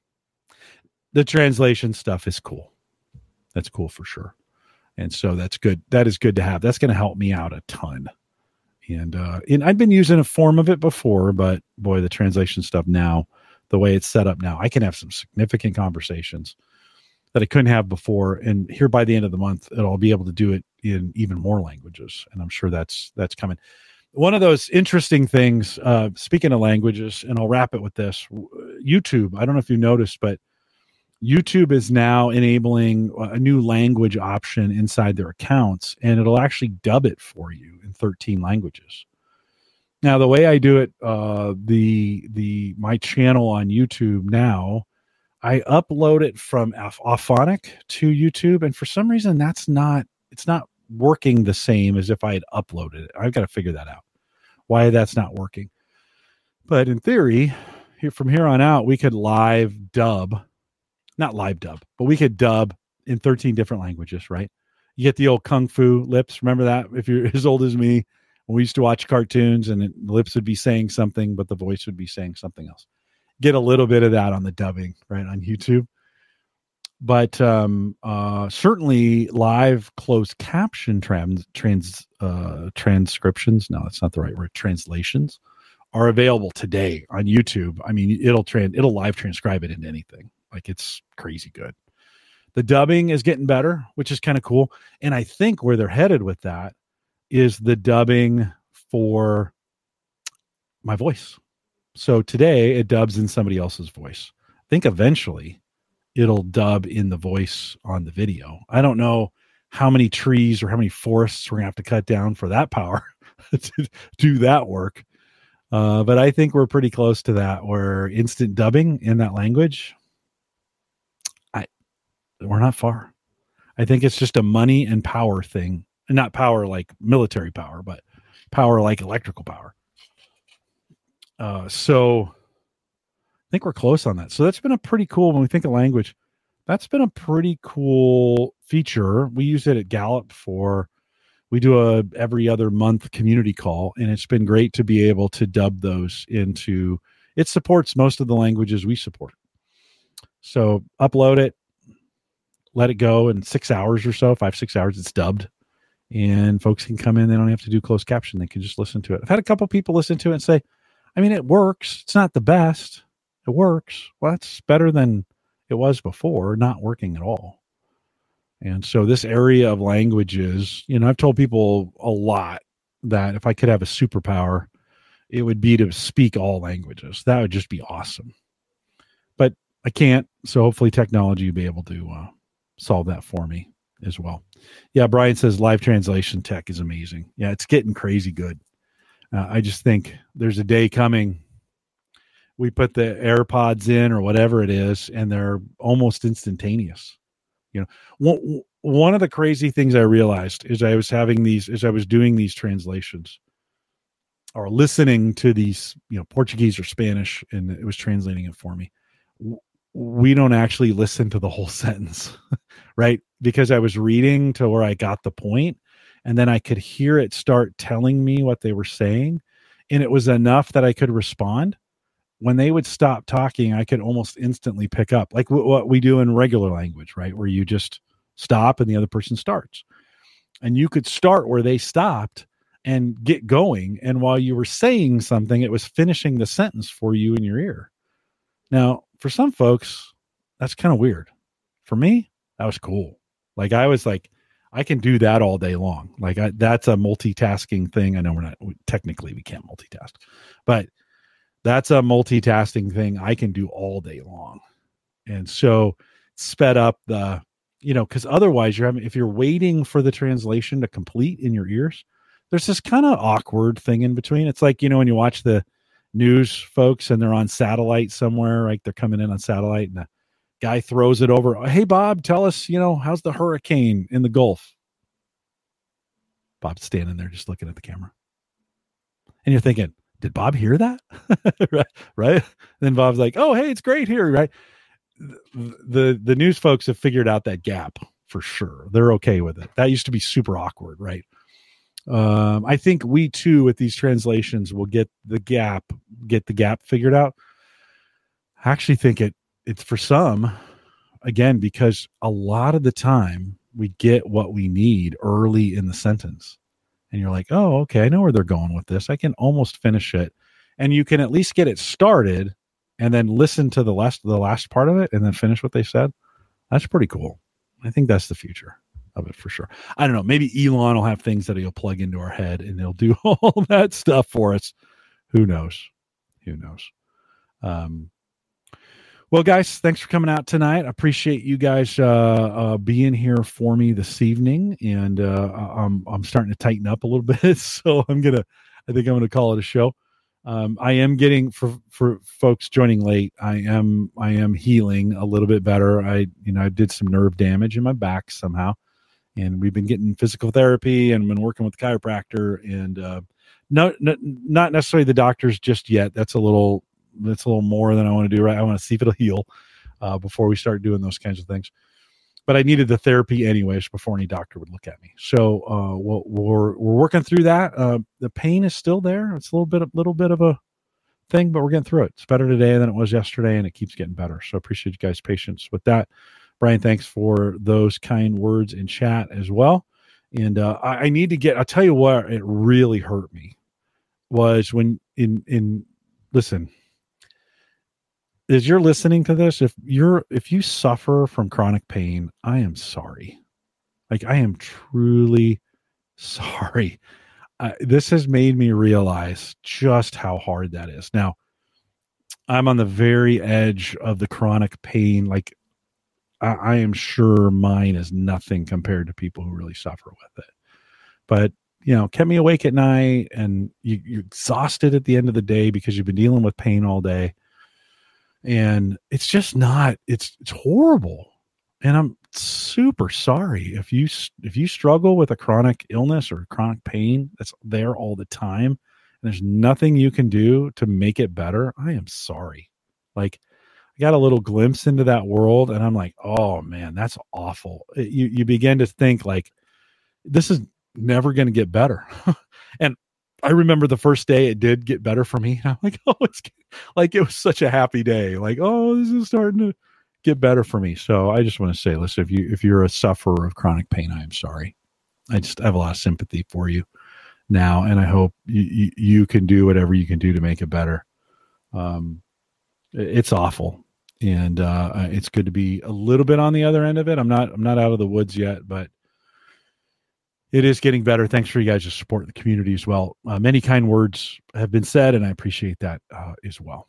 The translation stuff is cool. That's cool for sure. And so that's good. That is good to have. That's going to help me out a ton. And, uh, and I've been using a form of it before, but boy, the translation stuff now, the way it's set up now, I can have some significant conversations that I couldn't have before. And here by the end of the month, I'll be able to do it in even more languages. And I'm sure that's, that's coming. One of those interesting things, uh, speaking of languages, and I'll wrap it with this, YouTube, I don't know if you noticed, but YouTube is now enabling a new language option inside their accounts, and it'll actually dub it for you in thirteen languages. Now, the way I do it, uh, the the my channel on YouTube now, I upload it from Auphonic to YouTube, and for some reason, that's not, it's not working the same as if I had uploaded it. I've got to figure that out, why that's not working. But in theory, here from here on out, we could live dub, not live dub, but we could dub in thirteen different languages, right? You get the old Kung Fu lips. Remember that? If you're as old as me, when we used to watch cartoons and the lips would be saying something, but the voice would be saying something else. Get a little bit of that on the dubbing, right, on YouTube. But um, uh, certainly live closed caption trans, trans uh, transcriptions, no, that's not the right word, translations, are available today on YouTube. I mean, it'll trans, it'll live transcribe it into anything. Like, it's crazy good. The dubbing is getting better, which is kind of cool. And I think where they're headed with that is the dubbing for my voice. So today it dubs in somebody else's voice. I think eventually it'll dub in the voice on the video. I don't know how many trees or how many forests we're gonna have to cut down for that power, to do that work. Uh, but I think we're pretty close to that, where instant dubbing in that language, I we're not far. I think it's just a money and power thing. And not power like military power, but power like electrical power. Uh, so I think we're close on that. So that's been a pretty cool, when we think of language, that's been a pretty cool feature. We use it at Gallup for, we do a every other month community call, and it's been great to be able to dub those into, it supports most of the languages we support. So upload it, let it go in six hours or so, five, six hours, it's dubbed. And folks can come in. They don't have to do closed caption. They can just listen to it. I've had a couple people listen to it and say, I mean, it works. It's not the best. It works. Well, that's better than it was before, not working at all. And so this area of languages, you know, I've told people a lot that if I could have a superpower, it would be to speak all languages. That would just be awesome. But I can't. So hopefully technology will be able to uh, solve that for me as well. Yeah, Brian says live translation tech is amazing. Yeah, it's getting crazy good. Uh, I just think there's a day coming. We put the AirPods in or whatever it is, and they're almost instantaneous. You know, one, one of the crazy things I realized is I was having these, as I was doing these translations or listening to these, you know, Portuguese or Spanish, and it was translating it for me. We don't actually listen to the whole sentence, right? Because I was reading to where I got the point, and then I could hear it start telling me what they were saying. And it was enough that I could respond. When they would stop talking, I could almost instantly pick up, like w- what we do in regular language, right? Where you just stop and the other person starts. And you could start where they stopped and get going. And while you were saying something, it was finishing the sentence for you in your ear. Now, for some folks, that's kind of weird. For me, that was cool. Like I was like, I can do that all day long. Like I, that's a multitasking thing. I know we're not, we, technically we can't multitask, but that's a multitasking thing I can do all day long. And so sped up the, you know, because otherwise you're having, if you're waiting for the translation to complete in your ears, there's this kind of awkward thing in between. It's like, you know, when you watch the news folks and they're on satellite somewhere, like they're coming in on satellite and the guy throws it over. Hey, Bob, tell us, you know, how's the hurricane in the Gulf? Bob's standing there just looking at the camera. And you're thinking, did Bob hear that? right. Right. Then Bob's like, oh, hey, it's great here. Right. The, the, the news folks have figured out that gap for sure. They're okay with it. That used to be super awkward. Right. Um, I think we too, with these translations, will get the gap, get the gap figured out. I actually think it, it's for some, again, because a lot of the time we get what we need early in the sentence. And you're like, oh, okay, I know where they're going with this. I can almost finish it. And you can at least get it started and then listen to the last, the last part of it and then finish what they said. That's pretty cool. I think that's the future of it for sure. I don't know. Maybe Elon will have things that he'll plug into our head and he'll do all that stuff for us. Who knows? Who knows? Um, Well, guys, thanks for coming out tonight. I appreciate you guys uh, uh, being here for me this evening, and uh, I'm I'm starting to tighten up a little bit, so I'm gonna, I think I'm gonna call it a show. Um, I am getting for for folks joining late. I am I am healing a little bit better. I you know I did some nerve damage in my back somehow, and we've been getting physical therapy and been working with the chiropractor, and uh, no, no not necessarily the doctors just yet. That's a little. That's a little more than I want to do, right? I want to see if it'll heal uh, before we start doing those kinds of things. But I needed the therapy anyways before any doctor would look at me. So uh, we'll, we're we're working through that. Uh, the pain is still there. It's a little bit, a little bit of a thing, but we're getting through it. It's better today than it was yesterday, and it keeps getting better. So I appreciate you guys' patience with that. Brian, thanks for those kind words in chat as well. And uh, I, I need to get. I'll tell you what, it really hurt me was when in in listen. As you're listening to this, if you're if you suffer from chronic pain, I am sorry. Like I am truly sorry. Uh, this has made me realize just how hard that is. Now, I'm on the very edge of the chronic pain. Like I, I am sure mine is nothing compared to people who really suffer with it. But you know, kept me awake at night, and you, you're exhausted at the end of the day because you've been dealing with pain all day. And it's just not, it's, it's horrible. And I'm super sorry if you, if you struggle with a chronic illness or chronic pain that's there all the time, and there's nothing you can do to make it better. I am sorry. Like, I got a little glimpse into that world, and I'm like, oh man, that's awful. It, you, you begin to think like, this is never going to get better. And I remember the first day it did get better for me. And I'm like, oh, it's like, it was such a happy day. Like, oh, this is starting to get better for me. So I just want to say, listen, if you, if you're a sufferer of chronic pain, I am sorry. I just have a lot of sympathy for you now. And I hope you, you, you can do whatever you can do to make it better. Um, it's awful. And uh, it's good to be a little bit on the other end of it. I'm not, I'm not out of the woods yet, but it is getting better. Thanks for you guys to support the community as well. Uh, many kind words have been said, and I appreciate that uh, as well.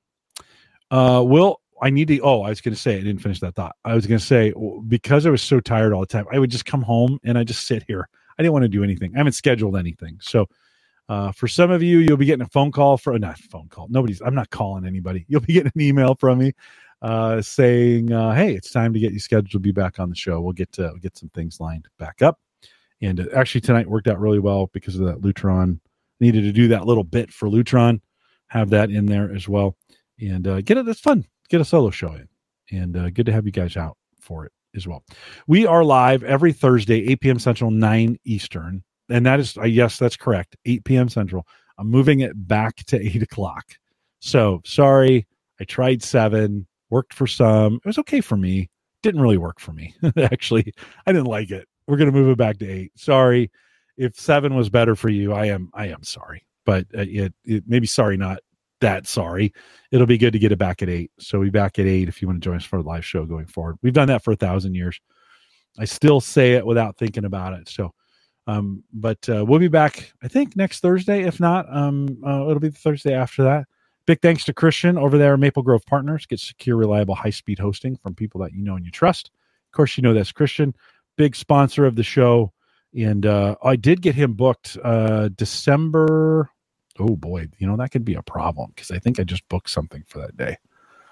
Uh, Will, I need to, oh, I was going to say, I didn't finish that thought. I was going to say, because I was so tired all the time, I would just come home and I just sit here. I didn't want to do anything. I haven't scheduled anything. So uh, for some of you, you'll be getting a phone call from, not a phone call. Nobody's, I'm not calling anybody. You'll be getting an email from me uh, saying, uh, hey, it's time to get you scheduled to be back on the show. We'll get to we'll get some things lined back up. And uh, actually tonight worked out really well because of that Lutron. Needed to do that little bit for Lutron, have that in there as well. And uh, get it, that's fun. Get a solo show in. And uh, good to have you guys out for it as well. We are live every Thursday, eight p.m. Central, nine Eastern. And that is, uh, yes, that's correct, eight p.m. Central. I'm moving it back to eight o'clock. So sorry, I tried seven, worked for some. It was okay for me. Didn't really work for me. Actually, I didn't like it. We're going to move it back to eight. Sorry. If seven was better for you, I am, I am sorry, but uh, it, it maybe sorry, not that sorry. It'll be good to get it back at eight. So we back at eight. If you want to join us for a live show going forward, we've done that for a thousand years. I still say it without thinking about it. So, um, but uh, we'll be back, I think next Thursday. If not, um, uh, it'll be the Thursday after that. Big thanks to Christian over there at Maple Grove Partners. Get secure, reliable, high-speed hosting from people that you know and you trust. Of course, you know that's Christian. Big sponsor of the show. And uh, I did get him booked uh, December. Oh, boy. You know, that could be a problem because I think I just booked something for that day.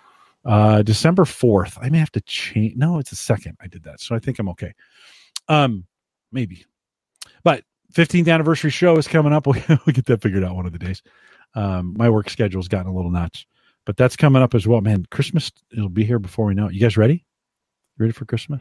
Uh, December fourth. I may have to change. No, it's the second I did that. So I think I'm okay. Um, maybe. But fifteenth anniversary show is coming up. We'll, we'll get that figured out one of the days. Um, my work schedule's gotten a little nuts. But that's coming up as well. Man, Christmas, it'll be here before we know it. You guys ready? You ready for Christmas?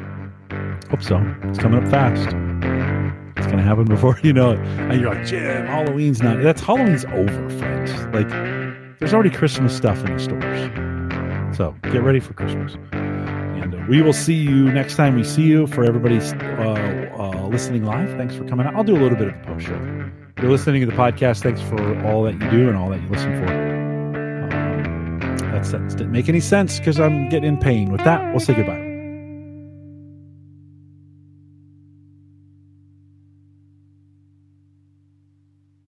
Hope so. It's coming up fast. It's going to happen before you know it. And you're like, Jim, Halloween's not. That's Halloween's over, friends. Like, there's already Christmas stuff in the stores. So get ready for Christmas. And uh, we will see you next time we see you. For everybody's uh, uh, listening live, thanks for coming out. I'll do a little bit of a post show. If you're listening to the podcast, thanks for all that you do and all that you listen for. Um, that sentence didn't make any sense because I'm getting in pain. With that, we'll say goodbye.